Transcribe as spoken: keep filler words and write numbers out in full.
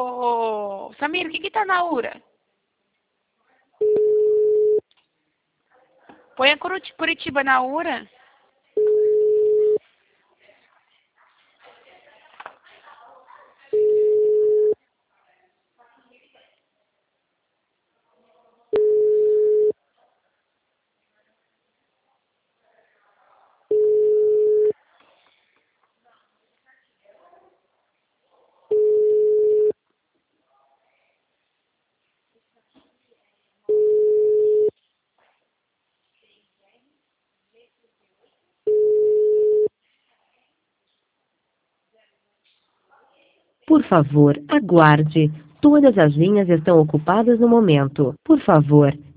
Ô, Samir, o que que tá na URA? Põe a Curuti- Curitiba na URA. Por favor, aguarde. Todas as linhas estão ocupadas no momento. Por favor,